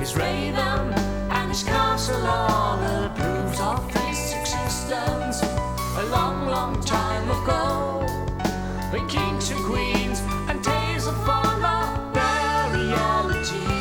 His raven and his castle all approves of his existence. A long, long time ago, when kings and queens and tales of follow their reality.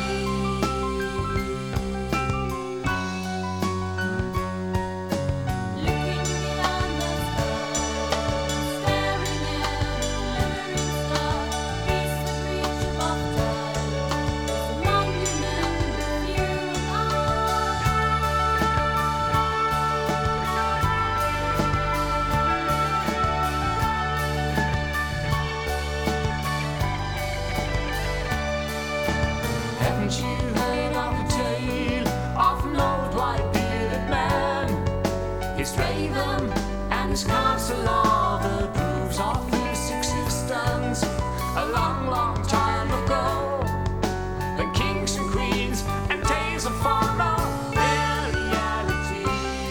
Haven't you heard of the tale of an old white-bearded man? His raven and his castle all the proofs of his existence. A long, long time ago, when kings and queens and tales of follow their reality.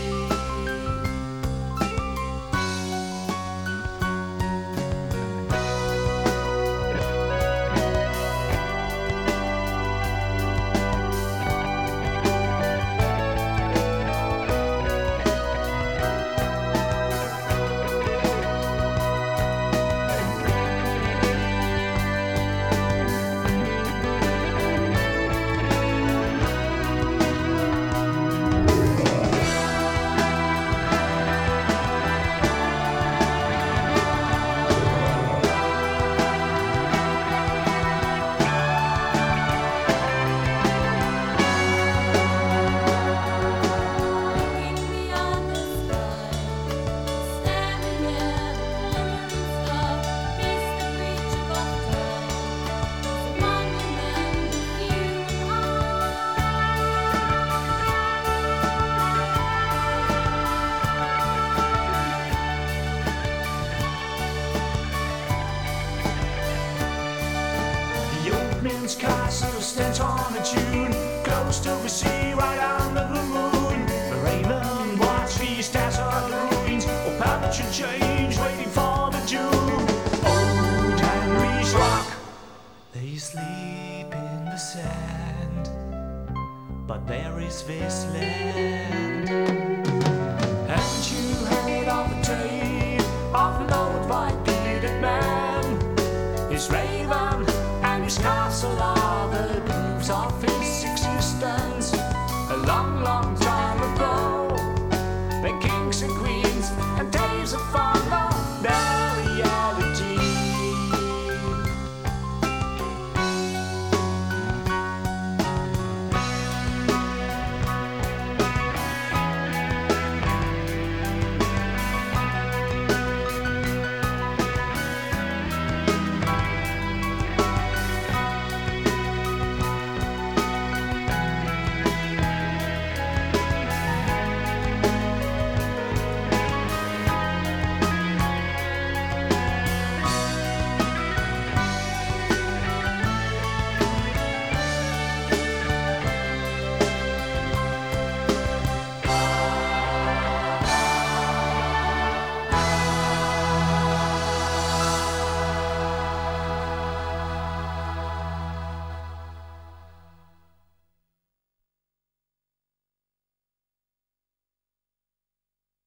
Man's castle stands on a dune, close to the sea, right under the moon. The raven watch these dazzled ruins, or perhaps should change, waiting for the doom. Old Henry's rock, they sleep in the sand, but there is this land.